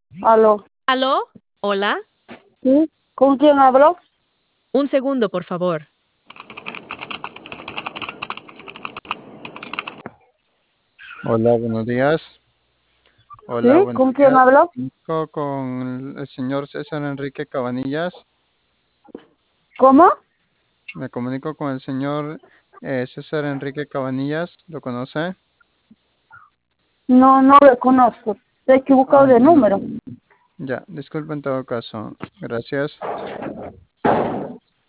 Aló, ¿Aló? Hola. ¿sí? ¿Con quién hablo? Un segundo, por favor. Hola, buenos días. Hola, ¿Sí? buenos ¿Con quién días. hablo? Comunico con el señor César Enrique Cabanillas. ¿Cómo? Me comunico con el señor César Enrique Cabanillas. ¿Lo conoce? No, no lo conozco. Estoy equivocado Ah, de ya, número. ya, disculpe en todo caso. Gracias.